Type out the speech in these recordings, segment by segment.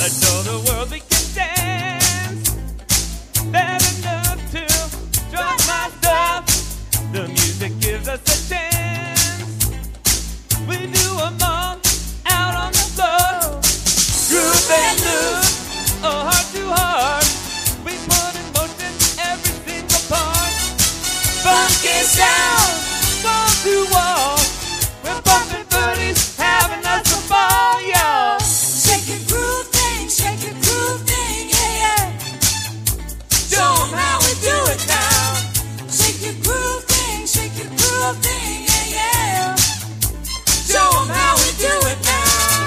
Let's show the world we can dance. There's enough to drive my stuff. The music gives us a chance. We do them all out on the floor. Groove and loop, a heart to heart. We put in motion every single part. Funky sound, wall to wall. We're bumping booties, having us a ball, y'all. Shake your groove thing, yeah, yeah. Show 'em how we do it now. Shake your groove thing, yeah, yeah. Show 'em how we do it now.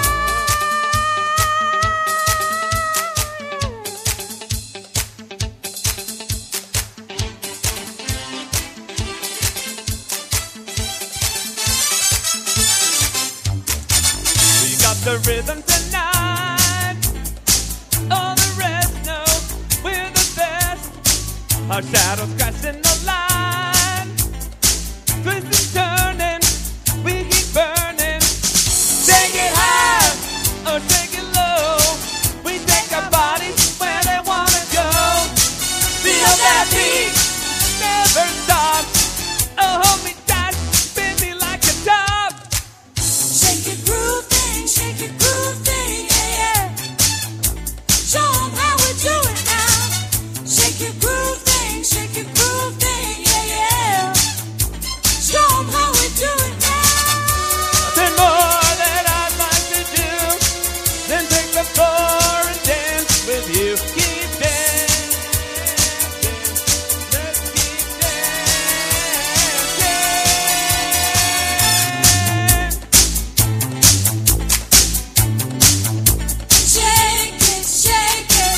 We got the rhythm tonight. All the rest know we're the best. Our shadows crashing the line. Twisting, turning, we keep burning. Take it high or take it low. We take our bodies where they wanna go. Feel that beat, never stop. Oh, hold me tight, spin me like a top. Shake your groove thing, yeah, yeah. Show 'em how we do it now. Shake your groove thing, yeah, yeah. Show 'em how we do it now. Nothing more that I'd like to do than take the floor and dance with you. Keep dancing, let's keep dancing. Shake it, shake it.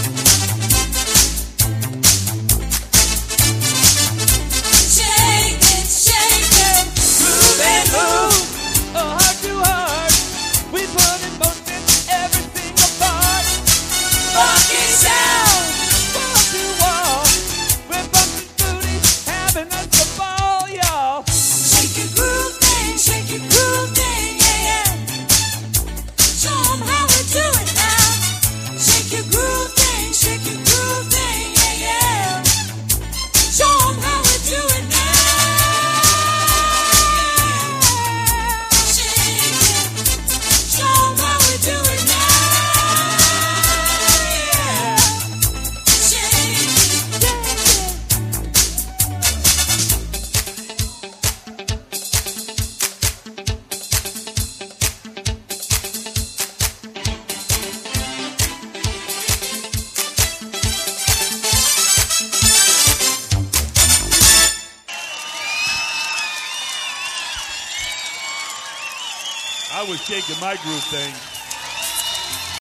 Shake it, shake it. Groove and move, a heart to heart. We put in motion every single part. Funky sound. Wall to wall, we're bumping booties, having us a ball, y'all. Shake your groove thing, yeah, yeah. Show 'em how we do it now. Shake your groove thing, yeah, yeah. Show 'em how we do it now. Shake it, show 'em how we do it now. Yeah. Shake it, yeah, yeah. I was shaking my groove thing.